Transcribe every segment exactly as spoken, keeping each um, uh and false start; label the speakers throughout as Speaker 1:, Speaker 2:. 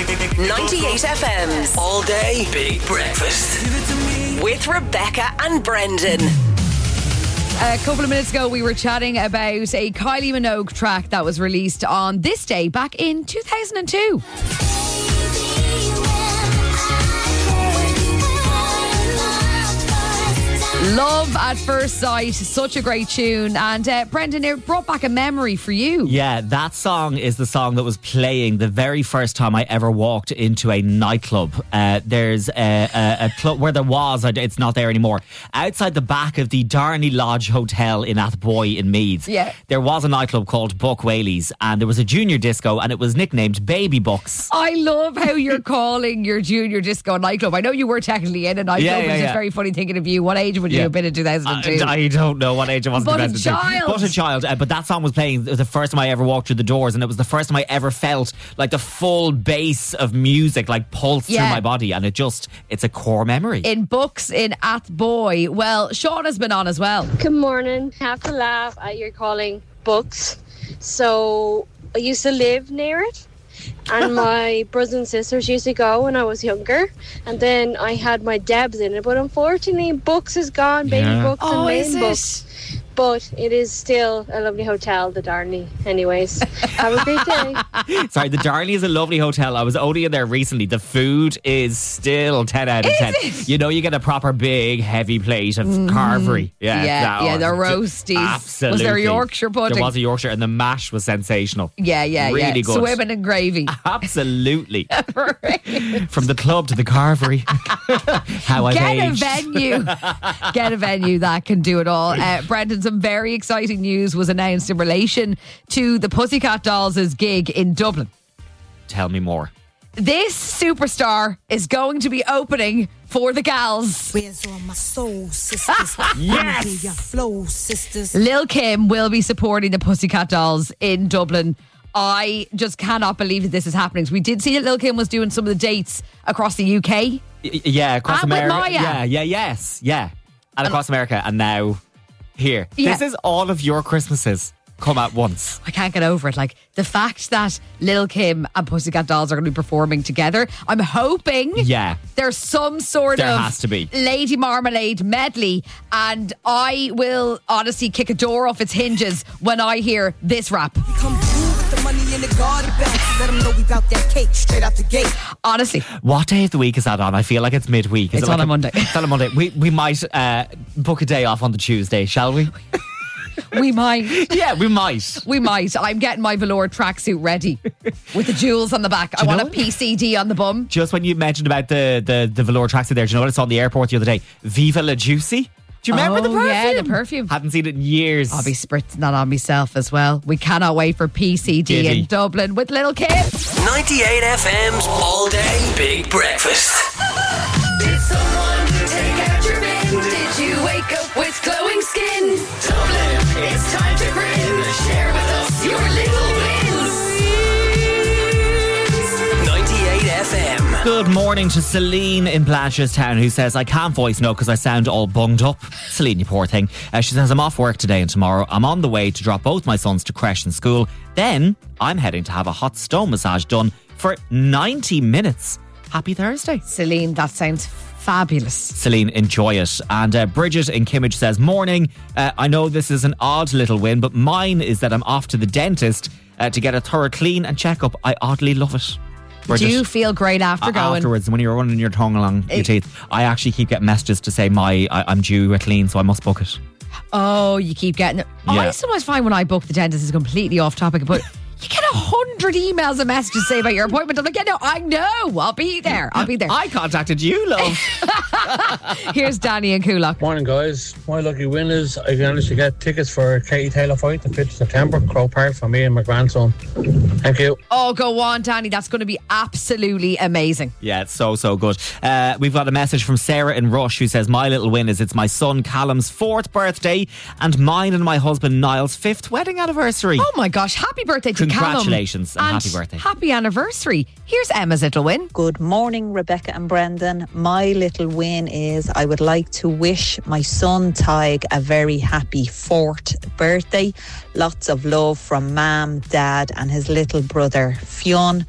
Speaker 1: ninety-eight F M's All Day Big Breakfast with Rebecca and Brendan.
Speaker 2: A couple of minutes ago, we were chatting about a Kylie Minogue track that was released on this day back in two thousand two. Love at First Sight, such a great tune. And uh, Brendan, it brought back a memory for you.
Speaker 3: Yeah, that song is the song that was playing the very first time I ever walked into a nightclub. Uh, there's a, a, a club where there was, it's not there anymore, outside the back of the Darnley Lodge Hotel in Athboy in Meath.
Speaker 2: Yeah.
Speaker 3: There was a nightclub called Buck Whaley's, and there was a junior disco, and it was nicknamed Baby Bucks.
Speaker 2: I love how you're calling your junior disco nightclub. I know you were technically in a nightclub,
Speaker 3: Yeah, yeah,
Speaker 2: but it's just
Speaker 3: yeah.
Speaker 2: very funny thinking of you. What age would you
Speaker 3: Yeah.
Speaker 2: have been in two thousand two?
Speaker 3: I, I don't know what age I was in
Speaker 2: But a
Speaker 3: two thousand two.
Speaker 2: child.
Speaker 3: But a child. Uh, but that song was playing the first time I ever walked through the doors, and it was the first time I ever felt like the full bass of music like pulse
Speaker 2: Yeah.
Speaker 3: through my body, and it just, it's a core memory.
Speaker 2: In Books in Athboy. Well, Sean has been on as well.
Speaker 4: Good morning. Have to laugh at your calling Books. So I used to live near it, and my brothers and sisters used to go when I was younger, and then I had my Debs in it, but unfortunately Books is gone. Baby
Speaker 3: Yeah.
Speaker 4: Books
Speaker 2: Oh,
Speaker 4: and main
Speaker 2: is it?
Speaker 4: Books. But it is still a lovely hotel, the Darnley. Anyways, have a great day.
Speaker 3: Sorry, the Darnley is a lovely hotel. I was only in there recently. The food is still ten out of
Speaker 2: Is
Speaker 3: ten.
Speaker 2: it?
Speaker 3: You know, you get a proper big, heavy plate of carvery. Yeah,
Speaker 2: Yeah,
Speaker 3: that
Speaker 2: yeah,
Speaker 3: was
Speaker 2: the
Speaker 3: just-
Speaker 2: roasties.
Speaker 3: Absolutely.
Speaker 2: Was there Yorkshire pudding?
Speaker 3: There was a Yorkshire, and the mash was sensational.
Speaker 2: Yeah, yeah,
Speaker 3: really
Speaker 2: yeah.
Speaker 3: good.
Speaker 2: Swimming in gravy.
Speaker 3: Absolutely. From the club to the carvery. How I've
Speaker 2: Get a
Speaker 3: aged.
Speaker 2: venue. Get a venue that can do it all. Uh, Brendan, some very exciting news was announced in relation to the Pussycat Dolls' gig in Dublin.
Speaker 3: Tell me more.
Speaker 2: This superstar is going to be opening for the gals.
Speaker 5: Where's all my soul sisters?
Speaker 3: Yes!
Speaker 5: Do your flow sisters?
Speaker 2: Lil' Kim will be supporting the Pussycat Dolls in Dublin. I just cannot believe that this is happening. So we did see that Lil' Kim was doing some of the dates across the U K.
Speaker 3: Y- yeah, across
Speaker 2: And with
Speaker 3: America.
Speaker 2: Maya.
Speaker 3: Yeah, yeah, yes. Yeah. And across America, and now here.
Speaker 2: Yeah.
Speaker 3: This is all of your Christmases come at once.
Speaker 2: I can't get over it. Like the fact that Lil' Kim and Pussycat Dolls are going to be performing together. I'm hoping
Speaker 3: Yeah.
Speaker 2: there's some sort
Speaker 3: There
Speaker 2: of
Speaker 3: has to be.
Speaker 2: Lady Marmalade medley, and I will honestly kick a door off its hinges when I hear this rap.
Speaker 5: Come through with the money in the garden belt. Let them know we got that cake straight out the gate.
Speaker 2: Honestly.
Speaker 3: What day of the week is that on? I feel like it's midweek. Is
Speaker 2: It's
Speaker 3: it
Speaker 2: on
Speaker 3: like
Speaker 2: a Monday.
Speaker 3: It's on a Monday. We, we might uh, book a day off on the Tuesday, shall we?
Speaker 2: We might.
Speaker 3: Yeah, we might.
Speaker 2: We might. I'm getting my velour tracksuit ready with the jewels on the back. I
Speaker 3: you
Speaker 2: want
Speaker 3: know
Speaker 2: a
Speaker 3: what?
Speaker 2: P C D on the bum.
Speaker 3: Just when you mentioned about the, the, the velour tracksuit there, do you know what I saw on the airport the other day? Viva La Juicy. Do you remember
Speaker 2: Oh,
Speaker 3: the perfume?
Speaker 2: yeah, the perfume.
Speaker 3: Hadn't seen it in years.
Speaker 2: I'll be spritzing that on myself as well. We cannot wait for P C D
Speaker 3: Giddy.
Speaker 2: in Dublin with Lil' Kim.
Speaker 1: ninety-eight F M's All Day Big Breakfast.
Speaker 6: Did someone take out your bin? Did you wake up with glowing skin? Dublin, it's time to grin. Share with us your little wins.
Speaker 1: ninety-eight F M.
Speaker 3: Good morning to Celine in Blanchardstown, who says, I can't voice note because I sound all bunged up. Celine, you poor thing. Uh, she says, I'm off work today and tomorrow. I'm on the way to drop both my sons to creche and school. Then I'm heading to have a hot stone massage done for ninety minutes. Happy Thursday.
Speaker 2: Celine, that sounds fabulous.
Speaker 3: Celine, enjoy it. And uh, Bridget in Kimmage says, morning, uh, I know this is an odd little win, but mine is that I'm off to the dentist uh, to get a thorough clean and checkup. I oddly love it. Bridget,
Speaker 2: Do you feel great after
Speaker 3: uh,
Speaker 2: going?
Speaker 3: afterwards, when you're running your tongue along your
Speaker 2: It-
Speaker 3: teeth, I actually keep getting messages to say my I, I'm due a clean, so I must book it.
Speaker 2: Oh, you keep getting it.
Speaker 3: Yeah.
Speaker 2: I sometimes find when I book the dentist is completely off topic, but you get a hundred emails and messages say about your appointment. I'm like, yeah, no, I know. I'll be there. I'll be there.
Speaker 3: I contacted you, love.
Speaker 2: Here's Danny and Coolock.
Speaker 7: Morning, guys. My lucky win is I managed to get tickets for Katie Taylor fight the fifth of September, Crow Park, for me and my grandson. Thank you.
Speaker 2: Oh, go on, Danny. That's going to be absolutely amazing.
Speaker 3: Yeah, it's so, so good. Uh, we've got a message from Sarah in Rush who says, my little win is it's my son Callum's fourth birthday and mine and my husband Niall's fifth wedding anniversary.
Speaker 2: Oh my gosh, happy birthday to Callum.
Speaker 3: Congratulations and happy birthday.
Speaker 2: Happy anniversary. Here's Emma's little win.
Speaker 8: Good morning, Rebecca and Brendan. My little win is I would like to wish my son Tig a very happy fourth birthday. Lots of love from Mam, Dad and his little brother Fionn.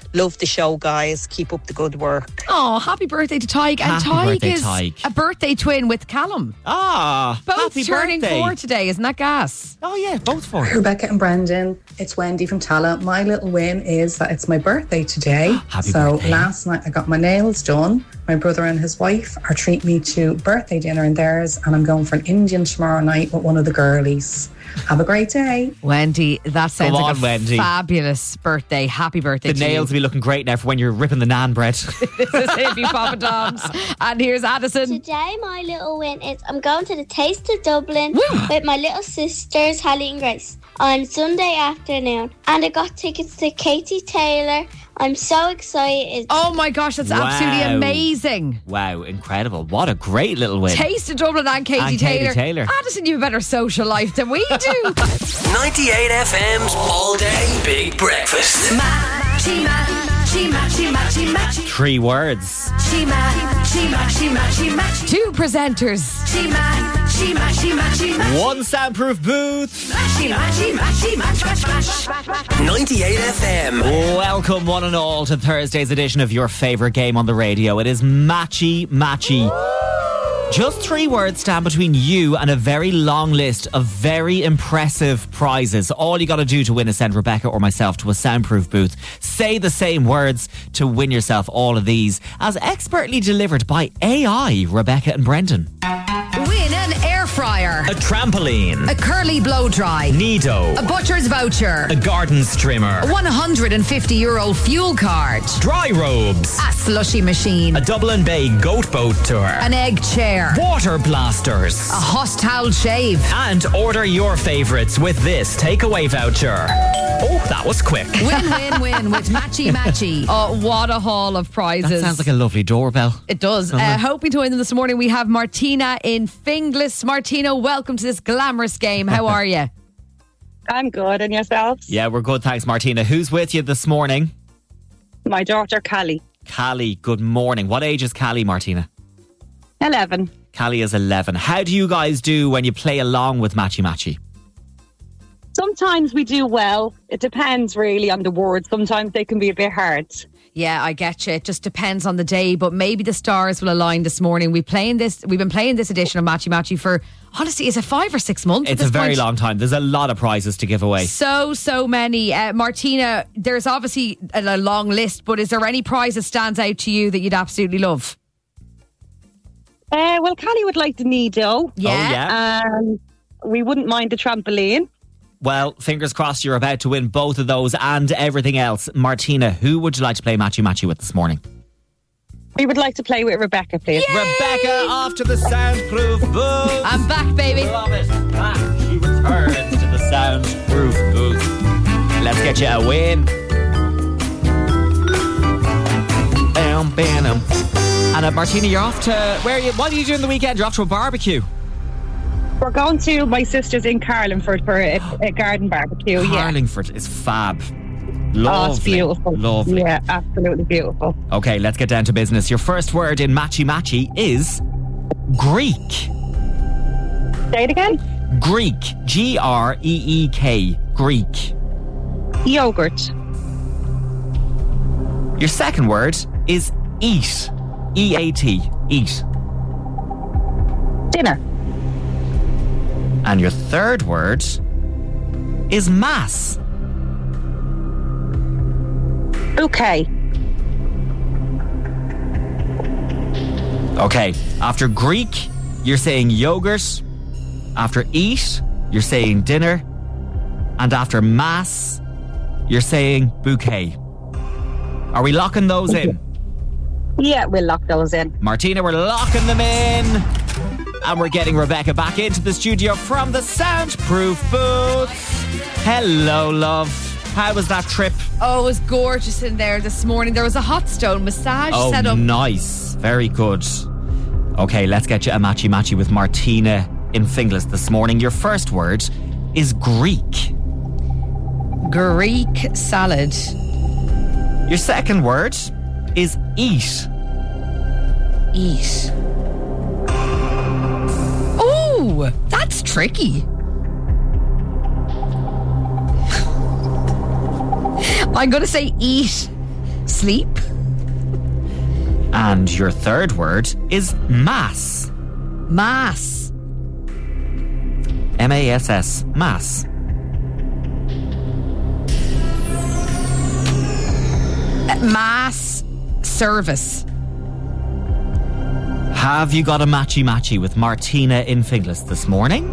Speaker 8: Love the show, guys. Keep up the good work.
Speaker 2: Oh, happy birthday to Tyke. And
Speaker 3: Happy
Speaker 2: Tyke
Speaker 3: birthday,
Speaker 2: is
Speaker 3: Tyke.
Speaker 2: a birthday twin with Callum.
Speaker 3: Ah,
Speaker 2: Both
Speaker 3: happy
Speaker 2: turning
Speaker 3: birthday.
Speaker 2: four today. Isn't that gas?
Speaker 3: Oh yeah, both four.
Speaker 9: Rebecca and Brendan, it's Wendy from Tala. My little win is that it's my birthday today.
Speaker 3: Happy
Speaker 9: so
Speaker 3: birthday.
Speaker 9: last night I got my nails done. My brother and his wife are treating me to birthday dinner in theirs, and I'm going for an Indian tomorrow night with one of the girlies. Have a great day.
Speaker 2: Wendy, that sounds
Speaker 3: Go
Speaker 2: like
Speaker 3: on,
Speaker 2: a
Speaker 3: Wendy.
Speaker 2: fabulous birthday. Happy birthday
Speaker 3: The
Speaker 2: to
Speaker 3: nails
Speaker 2: you.
Speaker 3: will be looking great now for when you're ripping the naan bread.
Speaker 2: This is Hippie Papa Doms. And here's Addison.
Speaker 10: Today, my little win is I'm going to the Taste of Dublin with my little sisters, Hallie and Grace, on Sunday afternoon. And I got tickets to Katie Taylor. I'm so excited.
Speaker 2: Oh my gosh, that's
Speaker 3: Wow.
Speaker 2: absolutely amazing.
Speaker 3: Wow, incredible. What a great little win.
Speaker 2: Taste of Dublin and Katie,
Speaker 3: And Katie
Speaker 2: Taylor.
Speaker 3: Taylor.
Speaker 2: Addison, you have a better social life than we do.
Speaker 1: ninety-eight F M's All Day Big Breakfast.
Speaker 6: Matchy, matchy, matchy, matchy, matchy.
Speaker 3: Three words.
Speaker 6: She matchy, matchy, matchy, matchy.
Speaker 2: Two presenters.
Speaker 6: She matchy, matchy, matchy, matchy.
Speaker 3: One soundproof booth.
Speaker 6: Matchy, matchy, matchy, match, match, match.
Speaker 1: ninety-eight F M.
Speaker 3: Welcome one and all to Thursday's edition of your favourite game on the radio. It is Matchy Matchy. Just three words stand between you and a very long list of very impressive prizes. All you got to do to win is send Rebecca or myself to a soundproof booth. Say the same words to win yourself all of these, as expertly delivered by A I, Rebecca and Brendan.
Speaker 2: Win an air fryer.
Speaker 11: A trampoline.
Speaker 2: A curly blow dry.
Speaker 11: Nido.
Speaker 2: A butcher's voucher.
Speaker 11: A garden strimmer.
Speaker 2: A one hundred fifty euro fuel card.
Speaker 11: Dry robes.
Speaker 2: A slushy machine.
Speaker 11: A Dublin Bay goat boat tour.
Speaker 2: An egg chair.
Speaker 11: Water blasters.
Speaker 2: A hostile shave.
Speaker 11: And order your favourites with this takeaway voucher. Oh, that was quick.
Speaker 2: Win, win, win with Matchy Matchy. Oh, what a haul of prizes.
Speaker 3: That sounds like a lovely doorbell.
Speaker 2: It does. Uh, hoping to win them this morning, we have Martina in Finglas. Martina, welcome to this glamorous game. How are you?
Speaker 12: I'm good. And yourselves?
Speaker 3: Yeah, we're good, thanks, Martina. Who's with you this morning?
Speaker 12: My daughter, Callie.
Speaker 3: Callie, good morning. What age is Callie, Martina?
Speaker 12: eleven.
Speaker 3: Callie is eleven. How do you guys do when you play along with Matchy Matchy?
Speaker 12: Sometimes we do well. It depends really on the words. Sometimes they can be a bit hard.
Speaker 2: Yeah, I get you. It just depends on the day, but maybe the stars will align this morning. We playing this. We've been playing this edition of Matchy Matchy for, honestly, is it five or six months?
Speaker 3: It's
Speaker 2: at
Speaker 3: a
Speaker 2: this
Speaker 3: very
Speaker 2: point?
Speaker 3: long time. There's a lot of prizes to give away.
Speaker 2: So, so many. Uh, Martina, there's obviously a, a long list, but is there any prize that stands out to you that you'd absolutely love?
Speaker 12: Uh, well, Callie would like the Nido.
Speaker 2: Yeah.
Speaker 3: Oh, yeah.
Speaker 12: Um, we wouldn't mind the trampoline.
Speaker 3: Well, fingers crossed you're about to win both of those and everything else. Martina, who would you like to play Matchy Matchy with this morning?
Speaker 12: We would like to play with Rebecca, please.
Speaker 2: Yay!
Speaker 3: Rebecca, off to the soundproof booth.
Speaker 2: I'm back, baby.
Speaker 3: Love it. Back. She returns to the soundproof booth. Let's get you a win. Bam, bam. And uh, Martina, you're off to, where are you, what are you doing the weekend? You're off to a barbecue.
Speaker 12: We're going to my sister's in Carlingford for a, a garden barbecue. Yeah.
Speaker 3: Carlingford is fab. Lovely.
Speaker 12: Oh, it's beautiful.
Speaker 3: Lovely.
Speaker 12: Yeah, absolutely beautiful.
Speaker 3: Okay, let's get down to business. Your first word in Matchy Matchy is Greek.
Speaker 12: Say it again.
Speaker 3: Greek. G R E E K. Greek.
Speaker 12: Yogurt.
Speaker 3: Your second word is eat. E A T. Eat.
Speaker 12: Dinner.
Speaker 3: And your third word is mass.
Speaker 12: Bouquet.
Speaker 3: Okay, after Greek, you're saying yogurt. After eat, you're saying dinner. And after mass, you're saying bouquet. Are we locking those in?
Speaker 12: Yeah, we'll lock those in.
Speaker 3: Martina, we're locking them in. And we're getting Rebecca back into the studio from the soundproof booth. Hello, love. How was that trip?
Speaker 2: Oh, it was gorgeous in there this morning. There was a hot stone massage
Speaker 3: Oh,
Speaker 2: set up.
Speaker 3: nice. Very good. Okay, let's get you a matchy matchy with Martina in Finglas this morning. Your first word is Greek.
Speaker 2: Greek salad.
Speaker 3: Your second word is eat.
Speaker 2: Eat. Ooh, that's tricky. I'm going to say eat. Sleep.
Speaker 3: And your third word is mass.
Speaker 2: Mass.
Speaker 3: M A S S. Mass.
Speaker 2: Uh, mass service.
Speaker 3: Have you got a matchy matchy with Martina in Finglas this morning?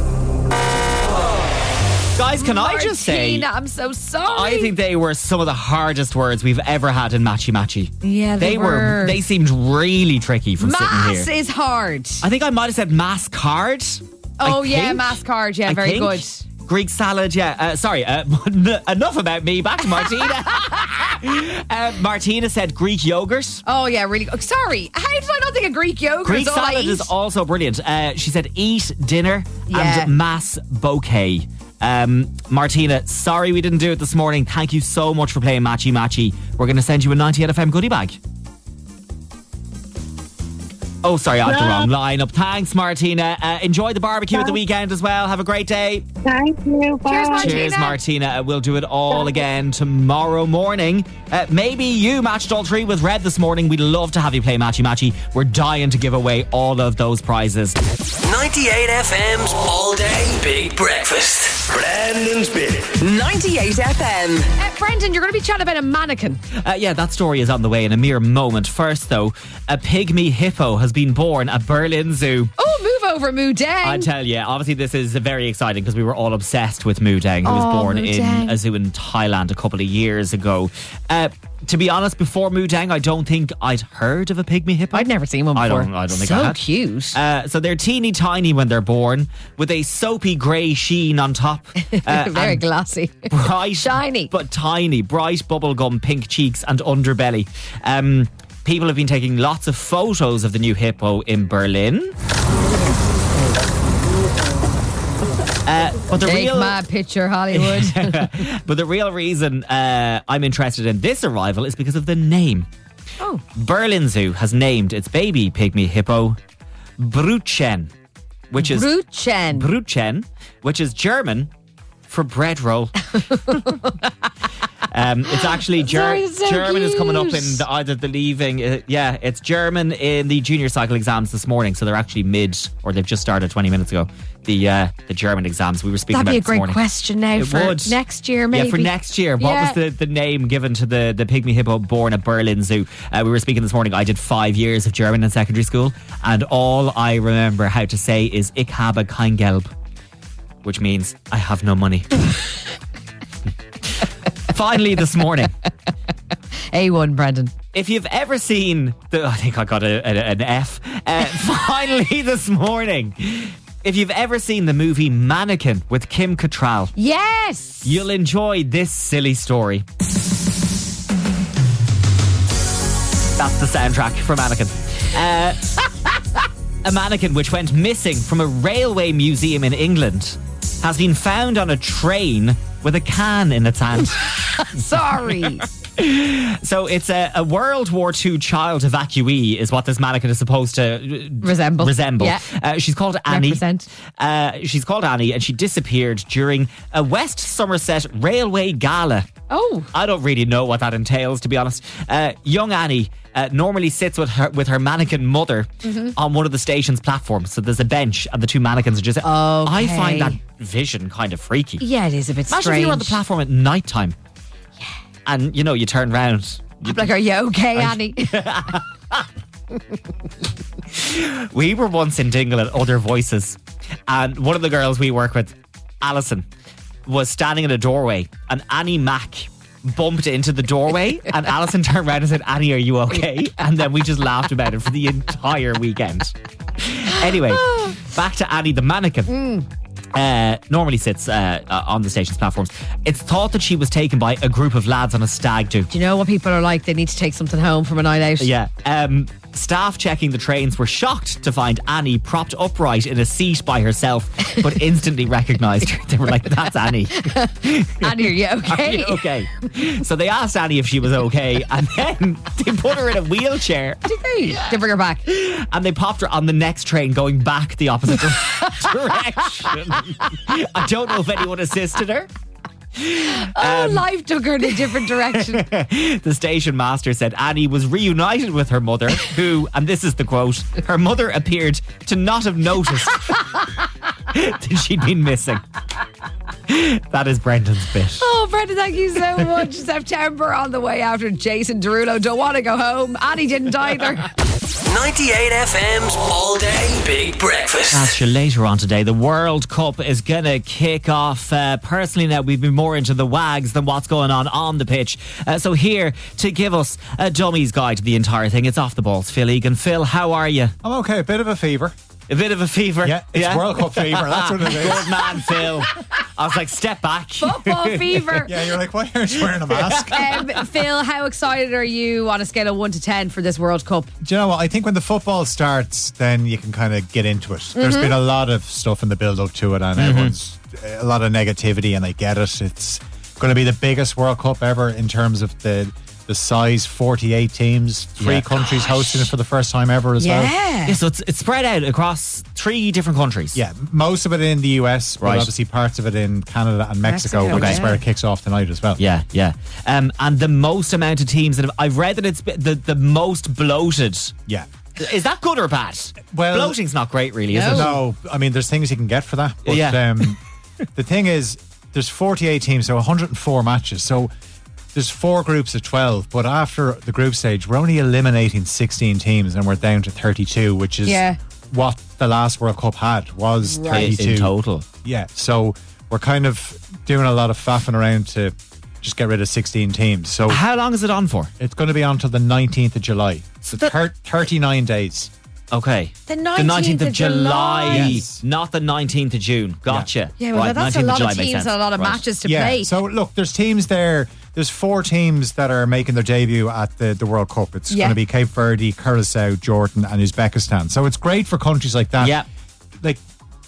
Speaker 3: Guys, can
Speaker 2: Martina,
Speaker 3: I just say,
Speaker 2: I'm so sorry.
Speaker 3: I think they were some of the hardest words we've ever had in matchy matchy.
Speaker 2: Yeah, they,
Speaker 3: they
Speaker 2: were.
Speaker 3: They seemed really tricky from sitting
Speaker 2: Mass
Speaker 3: here.
Speaker 2: is hard.
Speaker 3: I think I might have said mass card.
Speaker 2: Oh,
Speaker 3: I
Speaker 2: yeah,
Speaker 3: think.
Speaker 2: mass card. Yeah,
Speaker 3: I
Speaker 2: very
Speaker 3: think.
Speaker 2: good.
Speaker 3: Greek salad, yeah. Uh, sorry, uh, enough about me. Back to Martina. uh, Martina said Greek yogurt.
Speaker 2: Oh, yeah, really. Oh, sorry. How did I not think of Greek yogurt?
Speaker 3: Greek
Speaker 2: is all I
Speaker 3: salad
Speaker 2: eat?
Speaker 3: is also brilliant. Uh, she said eat dinner
Speaker 2: Yeah.
Speaker 3: and mass bouquet. Um, Martina, sorry we didn't do it this morning. Thank you so much for playing Matchy Matchy. We're going to send you a ninety-eight F M goodie bag. Oh, sorry, I had the wrong line up. Thanks, Martina. Uh, enjoy the barbecue at the weekend as well. Have a great day.
Speaker 12: Thank you. Bye.
Speaker 2: Cheers, Martina.
Speaker 3: Cheers, Martina. Uh, we'll do it all again tomorrow morning. Uh, maybe you matched all three with Red this morning. We'd love to have you play Matchy Matchy. We're dying to give away all of those prizes.
Speaker 1: ninety-eight F M's All Day Big Breakfast. Brandon's Big. ninety-eight F M.
Speaker 2: Uh, Brendan, you're going to be chatting about a mannequin.
Speaker 3: Uh, yeah, that story is on the way in a mere moment. First, though, a pygmy hippo has been born at Berlin Zoo.
Speaker 2: Oh, move over, Moo Deng.
Speaker 3: I tell you, obviously this is very exciting because we were all obsessed with Moo Deng, who was
Speaker 2: Oh,
Speaker 3: born
Speaker 2: Moo
Speaker 3: in
Speaker 2: Deng.
Speaker 3: a zoo in Thailand a couple of years ago. Uh, to be honest, before Moo Deng, I don't think I'd heard of a pygmy hippo.
Speaker 2: I'd never seen one before.
Speaker 3: I don't. I don't think
Speaker 2: so
Speaker 3: I had.
Speaker 2: cute.
Speaker 3: Uh, so they're teeny tiny when they're born, with a soapy grey sheen on top. Uh,
Speaker 2: Very
Speaker 3: and
Speaker 2: glossy.
Speaker 3: bright,
Speaker 2: Shiny.
Speaker 3: but tiny, bright bubblegum pink cheeks and underbelly. Um, people have been taking lots of photos of the new hippo in Berlin. Uh, but the
Speaker 2: Take
Speaker 3: real,
Speaker 2: my picture, Hollywood.
Speaker 3: but the real reason uh, I'm interested in this arrival is because of the name.
Speaker 2: Oh.
Speaker 3: Berlin Zoo has named its baby pygmy hippo Brutchen, which is
Speaker 2: Brutchen.
Speaker 3: Brutchen, which is German for bread roll. Um, it's actually Ger-
Speaker 2: Sorry, it's so
Speaker 3: German is coming up
Speaker 2: cute.
Speaker 3: in the, either the leaving. Uh, yeah, it's German in the junior cycle exams this morning, so they're actually mid, or they've just started twenty minutes ago. The uh, the German exams we were speaking
Speaker 2: That'd
Speaker 3: about
Speaker 2: be a
Speaker 3: this
Speaker 2: great
Speaker 3: morning.
Speaker 2: question now
Speaker 3: It
Speaker 2: for
Speaker 3: would.
Speaker 2: next year, maybe.
Speaker 3: Yeah, for next year. What
Speaker 2: Yeah.
Speaker 3: was the, the name given to the, the pygmy hippo born at Berlin Zoo? Uh, we were speaking this morning. I did five years of German in secondary school, and all I remember how to say is "Ich habe kein Geld," which means I have no money. Finally, this morning.
Speaker 2: A one, Brendan.
Speaker 3: If you've ever seen the, I think I got a, a, an F. Uh, finally, this morning. If you've ever seen the movie Mannequin with Kim Cattrall,
Speaker 2: Yes.
Speaker 3: you'll enjoy this silly story. That's the soundtrack for Mannequin. Uh, a mannequin which went missing from a railway museum in England has been found on a train with a can in its hand.
Speaker 2: Sorry.
Speaker 3: So it's a, a World War Two child evacuee is what this mannequin is supposed to
Speaker 2: Resemble.
Speaker 3: Resemble.
Speaker 2: Yeah.
Speaker 3: Uh, she's called Annie.
Speaker 2: Represent.
Speaker 3: Uh, she's called Annie, and she disappeared during a West Somerset Railway gala.
Speaker 2: Oh.
Speaker 3: I don't really know what that entails, to be honest. Uh, young Annie uh, normally sits with her with her mannequin mother
Speaker 2: Mhm.
Speaker 3: on one of the station's platforms. So there's a bench, and the two mannequins are just. I find that vision kind of freaky.
Speaker 2: Yeah, it is a bit
Speaker 3: Imagine
Speaker 2: strange.
Speaker 3: if you were on the platform at night time. Yeah. And, you know, you turn round.
Speaker 2: I'm like, are you okay,
Speaker 3: I-
Speaker 2: Annie?
Speaker 3: We were once in Dingle at Other Voices, and one of the girls we work with, Alison, was standing in a doorway, and Annie Mack bumped into the doorway, and Alison turned around and said, Annie, are you okay? And then we just laughed about it for the entire weekend. Anyway, back to Annie the mannequin. Uh, normally sits uh, uh, on the station's platforms. It's thought that she was taken by a group of lads on a stag do.
Speaker 2: Do you know what people are like? They need to take something home from a night out.
Speaker 3: Yeah. Um, staff checking the trains were shocked to find Annie propped upright in a seat by herself, but instantly recognised her. They were like, that's Annie.
Speaker 2: Annie, are you okay?
Speaker 3: Are you okay? So they asked Annie if she was okay, and then they put her in a wheelchair.
Speaker 2: Did they? They bring her back.
Speaker 3: And they popped her on the next train going back the opposite direction. I don't know if anyone assisted her.
Speaker 2: Oh, life took her in a different direction.
Speaker 3: The station master said Annie was reunited with her mother, who, and this is the quote, her mother appeared to not have noticed that she'd been missing. That is Brendan's bit.
Speaker 2: Oh, Brendan, thank you so much. September on the way after Jason Derulo. Don't want to go home. Annie didn't either.
Speaker 1: ninety-eight F M's All Day Big Breakfast.
Speaker 3: Ask you later on today, the World Cup is going to kick off. Uh, personally now, we've been more into the wags than what's going on on the pitch. Uh, so here to give us a dummy's guide to the entire thing, it's Off the Balls, Phil Egan. Phil, how are you?
Speaker 13: I'm okay, a bit of a fever.
Speaker 3: A bit of a fever?
Speaker 13: Yeah, it's World Cup fever, that's what it is.
Speaker 3: Good man, Phil. I was like, step back.
Speaker 2: Football fever.
Speaker 13: Yeah, you're like, why aren't you wearing a mask?
Speaker 2: Um, Phil, how excited are you on a scale of one to ten for this World Cup?
Speaker 13: Do you know what? I think when the football starts, then you can kind of get into it. There's
Speaker 2: Mm-hmm.
Speaker 13: been a lot of stuff in the build up to it, and
Speaker 3: Mm-hmm.
Speaker 13: everyone's a lot of negativity, and I get it. It's going to be the biggest World Cup ever in terms of the the size. forty-eight teams, three
Speaker 3: Yeah.
Speaker 13: countries hosting it for the first time ever as well.
Speaker 2: Yeah.
Speaker 3: Yeah, so it's, it's spread out across three different countries.
Speaker 13: Yeah, most of it in the U S, but
Speaker 3: Right.
Speaker 13: obviously parts of it in Canada and Mexico,
Speaker 2: Mexico,
Speaker 13: which is
Speaker 2: yeah.
Speaker 13: where it kicks off tonight as well.
Speaker 3: Yeah, yeah. Um, and the most amount of teams that have, I've read that it's been the, the most bloated.
Speaker 13: Yeah.
Speaker 3: Is that good or bad?
Speaker 13: Well-
Speaker 3: bloating's not great, really, is it?
Speaker 13: No, I mean, there's things you can get for that. But
Speaker 3: Yeah.
Speaker 13: um, the thing is, there's forty-eight teams, so one hundred four matches. So there's four groups of twelve. But after the group stage, we're only eliminating sixteen teams, and we're down to thirty-two, which is
Speaker 2: Yeah.
Speaker 13: what the last World Cup had, was
Speaker 2: Right.
Speaker 13: thirty-two.
Speaker 3: In total.
Speaker 13: Yeah, so we're kind of doing a lot of faffing around to just get rid of sixteen teams. So
Speaker 3: How long is it on for?
Speaker 13: it's going to be on till the nineteenth of July. So thir- thirty-nine days.
Speaker 3: Okay.
Speaker 2: The nineteenth
Speaker 3: of
Speaker 2: of
Speaker 3: July,
Speaker 2: July.
Speaker 13: Yes.
Speaker 3: not the nineteenth of June. Gotcha.
Speaker 2: Yeah, well,
Speaker 3: Right,
Speaker 2: that's a
Speaker 3: 19th of
Speaker 2: lot
Speaker 3: July
Speaker 2: of
Speaker 3: makes
Speaker 2: teams
Speaker 3: sense.
Speaker 2: and a lot of
Speaker 3: Right.
Speaker 2: matches to
Speaker 13: yeah.
Speaker 2: play.
Speaker 13: So look, there's teams there. There's four teams that are making their debut at the, the World Cup. It's
Speaker 2: Yeah.
Speaker 13: going to be Cape Verde, Curacao, Jordan, and Uzbekistan. So it's great for countries like that.
Speaker 3: Yeah.
Speaker 13: Like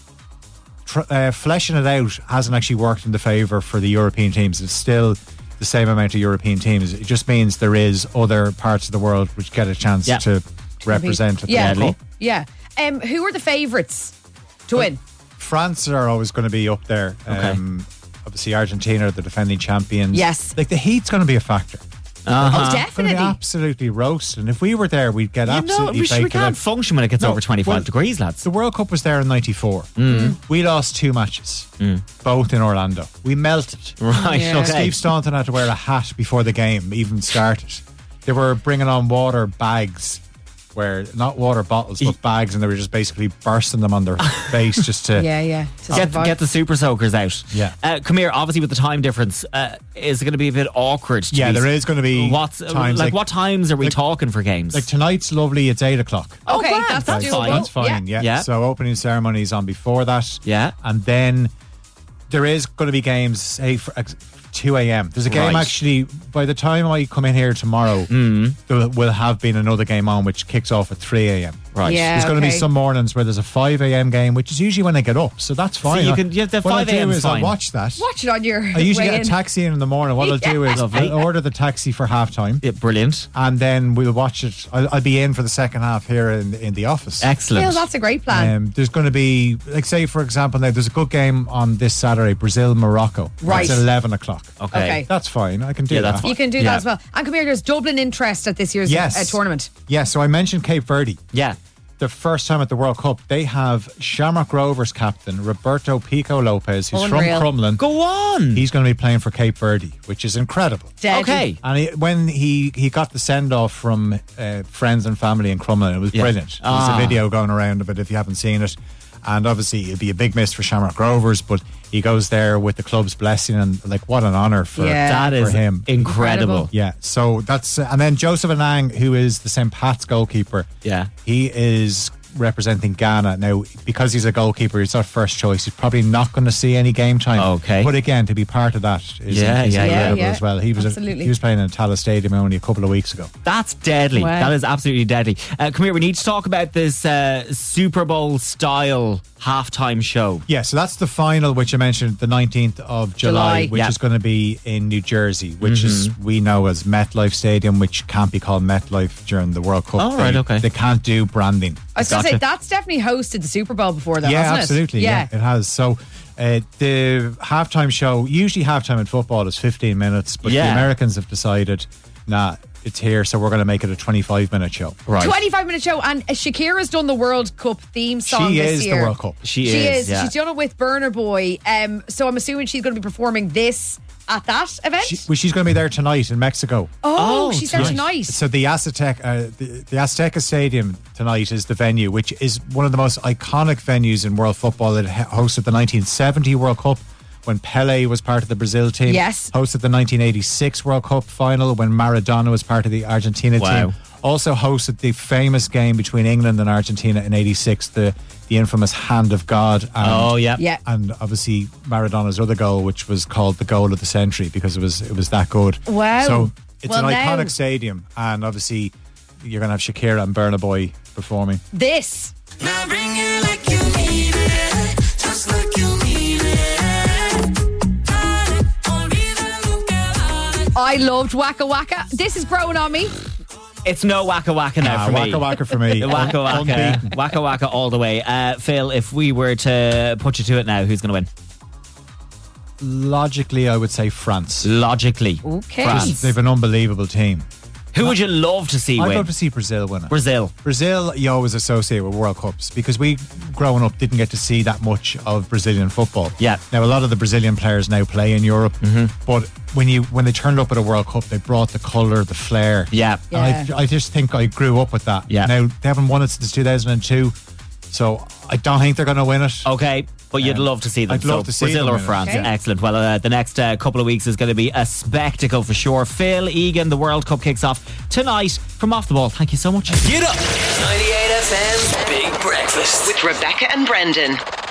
Speaker 13: tr- uh, fleshing it out hasn't actually worked in the favour for the European teams. It's still the same amount of European teams. It just means there is other parts of the world which get a chance
Speaker 3: Yeah.
Speaker 13: to represent at the
Speaker 2: yeah,
Speaker 13: World Cup.
Speaker 2: yeah. Um, who are the favourites to win?
Speaker 13: France are always going to be up there.
Speaker 3: Okay.
Speaker 13: Um, obviously, Argentina are the defending champions.
Speaker 2: Yes.
Speaker 13: Like the heat's going to be a factor.
Speaker 3: Uh-huh.
Speaker 2: Oh,
Speaker 13: It's going to be
Speaker 2: definitely.
Speaker 13: absolutely roasted. And if we were there, we'd get
Speaker 3: You know,
Speaker 13: absolutely
Speaker 3: we, sh- we
Speaker 13: baked.
Speaker 3: can't function when it gets
Speaker 13: No,
Speaker 3: over twenty-five
Speaker 13: well,
Speaker 3: degrees, lads.
Speaker 13: The World Cup was there in ninety-four. We lost two matches, both in Orlando. We melted.
Speaker 3: Right,
Speaker 2: Yeah.
Speaker 3: okay.
Speaker 13: Steve Staunton had to wear a hat before the game even started. They were bringing on water bags, where not water bottles, but bags, and they were just basically bursting them on their face just to.
Speaker 2: Yeah, yeah. to
Speaker 3: Get,
Speaker 2: survive.
Speaker 3: get the super soakers out.
Speaker 13: Yeah.
Speaker 3: Uh, come here, obviously with the time difference, uh, is it going to be a bit awkward? To
Speaker 13: Yeah,
Speaker 3: be-
Speaker 13: there is going to be
Speaker 3: What's,
Speaker 13: times
Speaker 3: like,
Speaker 13: like-
Speaker 3: what times are we
Speaker 13: like-
Speaker 3: talking for games?
Speaker 13: Like tonight's lovely. It's eight o'clock.
Speaker 3: Oh,
Speaker 2: Okay,
Speaker 3: grand.
Speaker 2: that's
Speaker 3: That's
Speaker 2: doable.
Speaker 3: fine.
Speaker 13: That's fine. Yeah.
Speaker 3: Yeah.
Speaker 13: So opening ceremony is on before that.
Speaker 3: Yeah.
Speaker 13: And then there is going to be games, say, for ex- two a.m. There's a game
Speaker 3: Right.
Speaker 13: actually, by the time I come in here tomorrow,
Speaker 3: Mm.
Speaker 13: there will have been another game on which kicks off at three a.m.
Speaker 3: Right.
Speaker 2: Yeah.
Speaker 13: There's going to be
Speaker 2: okay.
Speaker 13: some mornings where there's a five a.m. game, which is usually when I get up. So that's fine.
Speaker 3: you
Speaker 13: I-
Speaker 3: can- yeah, the
Speaker 13: what I'll
Speaker 3: five a.m.
Speaker 13: do
Speaker 3: is
Speaker 13: is I'll
Speaker 3: fine.
Speaker 13: watch that.
Speaker 2: Watch it on your
Speaker 13: I usually
Speaker 2: way
Speaker 13: get a
Speaker 2: in.
Speaker 13: taxi in in the morning. What I'll do is
Speaker 3: Lovely.
Speaker 13: I'll order the taxi for halftime.
Speaker 3: Yeah, brilliant.
Speaker 13: And then we'll watch it. I'll, I'll be in for the second half here in, in the office.
Speaker 3: Excellent.
Speaker 2: Phil, that's a great plan.
Speaker 13: Um, there's going to be, like, say, for example, now there's a good game on this Saturday, Brazil Morocco.
Speaker 2: Right.
Speaker 13: It's eleven o'clock.
Speaker 3: Okay.
Speaker 2: Okay.
Speaker 13: That's fine. I can do
Speaker 3: Yeah,
Speaker 13: that.
Speaker 3: that's fine.
Speaker 2: You can do
Speaker 3: Yeah.
Speaker 2: that as well. And come here, there's Dublin interest at this year's
Speaker 13: Yes.
Speaker 2: uh, tournament.
Speaker 13: Yeah, so I mentioned Cape Verde.
Speaker 3: Yeah.
Speaker 13: The first time at the World Cup, they have Shamrock Rovers captain Roberto Pico Lopez, who's
Speaker 2: Unreal.
Speaker 13: from Crumlin.
Speaker 3: Go on.
Speaker 13: He's going to be playing for Cape Verde, which is incredible.
Speaker 2: Deadly.
Speaker 3: Okay.
Speaker 13: And he, when he, he got the send off from uh, friends and family in Crumlin, it was
Speaker 3: Yeah.
Speaker 13: brilliant. There's
Speaker 3: Ah.
Speaker 13: a video going around of it if you haven't seen it. And obviously, it'd be a big miss for Shamrock Rovers, but he goes there with the club's blessing, and like, what an honour for,
Speaker 2: Yeah.
Speaker 3: That
Speaker 13: for
Speaker 3: is
Speaker 13: him.
Speaker 3: incredible.
Speaker 13: Yeah, so that's uh, and then Joseph Anang, who is the Saint Pat's goalkeeper.
Speaker 3: Yeah.
Speaker 13: he is representing Ghana now. Because he's a goalkeeper, he's not first choice. He's probably not going to see any game time.
Speaker 3: Okay.
Speaker 13: but again, to be part of that is,
Speaker 3: Yeah,
Speaker 13: is
Speaker 3: yeah, yeah.
Speaker 13: incredible
Speaker 2: Yeah,
Speaker 13: as well. He was a,
Speaker 2: absolutely.
Speaker 13: he was playing in Tallaght Stadium only a couple of weeks ago.
Speaker 3: That's deadly.
Speaker 2: Wow.
Speaker 3: That is absolutely deadly. Uh, come here, we need to talk about this uh, Super Bowl style halftime show.
Speaker 13: Yeah, so that's the final, which I mentioned, the nineteenth of July,
Speaker 2: July.
Speaker 13: which
Speaker 3: Yeah.
Speaker 13: is going to be in New Jersey, which is we know as MetLife Stadium, which can't be called MetLife during the World Cup.
Speaker 3: Oh, right,
Speaker 13: They-
Speaker 3: okay.
Speaker 13: They can't do branding.
Speaker 2: I was going to to say, that's definitely hosted the Super Bowl before, though,
Speaker 13: yeah,
Speaker 2: hasn't
Speaker 13: absolutely.
Speaker 2: it?
Speaker 13: Yeah. it has. So uh, the halftime show, usually halftime in football is fifteen minutes, but
Speaker 3: Yeah.
Speaker 13: the Americans have decided, nah, it's here, so we're going to make it a twenty-five minute show.
Speaker 3: Right.
Speaker 2: twenty-five minute show, and Shakira's done the World Cup theme song
Speaker 13: She
Speaker 2: this
Speaker 13: is
Speaker 2: year.
Speaker 13: the World Cup.
Speaker 3: She,
Speaker 2: She
Speaker 3: is.
Speaker 2: is.
Speaker 3: yeah.
Speaker 2: She's done it with Burner Boy. Um, so I'm assuming she's going to be performing this at that event.
Speaker 13: She, well, she's going to be there tonight in Mexico.
Speaker 2: oh,
Speaker 3: Oh,
Speaker 2: she's there
Speaker 3: tonight.
Speaker 2: tonight.
Speaker 13: So the Azteca, uh, the, the Azteca Stadium tonight is the venue, which is one of the most iconic venues in world football. It ha- hosted the nineteen seventy World Cup when Pele was part of the Brazil team.
Speaker 2: Yes.
Speaker 13: Hosted the nineteen eighty-six World Cup final when Maradona was part of the Argentina
Speaker 3: Wow.
Speaker 13: team. Also hosted the famous game between England and Argentina in eighty-six, the, the infamous Hand of God. And,
Speaker 3: Oh, yeah.
Speaker 2: Yeah.
Speaker 13: And obviously Maradona's other goal, which was called the goal of the century because it was it was that good.
Speaker 2: Wow.
Speaker 13: So it's
Speaker 2: Well,
Speaker 13: an
Speaker 2: now-
Speaker 13: iconic stadium, and obviously you're going to have Shakira and Burna Boy performing.
Speaker 2: This.
Speaker 6: Now bring it like you need it, just like you need it.
Speaker 2: I loved Waka Waka. This is growing on me.
Speaker 3: It's no Waka Waka now
Speaker 13: Ah,
Speaker 3: for me.
Speaker 13: Waka Waka for me.
Speaker 3: Waka Waka.
Speaker 13: Unbeaten.
Speaker 3: Waka Waka all the way. Uh, Phil, if we were to put you to it now, who's going to win?
Speaker 13: Logically, I would say France.
Speaker 3: Logically.
Speaker 2: Okay.
Speaker 3: France.
Speaker 13: They've an unbelievable team.
Speaker 3: Who would you love to see
Speaker 13: I'd
Speaker 3: win?
Speaker 13: love to see Brazil win it.
Speaker 3: Brazil.
Speaker 13: Brazil, you always associate with World Cups because we, growing up, didn't get to see that much of Brazilian football.
Speaker 3: Yeah.
Speaker 13: Now, a lot of the Brazilian players now play in Europe, but when you when they turned up at a World Cup, they brought the colour, the flair.
Speaker 3: Yeah.
Speaker 13: And I, I just think I grew up with that.
Speaker 3: Yeah.
Speaker 13: Now, they haven't won it since two thousand two, so I don't think they're going to win it.
Speaker 3: Okay, but you'd
Speaker 13: Um,
Speaker 3: love to see them.
Speaker 13: I'd love
Speaker 3: so
Speaker 13: to see
Speaker 3: Brazil
Speaker 13: them
Speaker 3: or
Speaker 13: win it.
Speaker 3: France.
Speaker 2: Okay.
Speaker 3: Excellent. Well, uh, the next uh, couple of weeks is going to be a spectacle for sure. Phil Egan, the World Cup kicks off tonight from Off the Ball. Thank you so much.
Speaker 11: Get up.
Speaker 1: ninety-eight F M Big Breakfast
Speaker 2: With Rebecca and Brendan.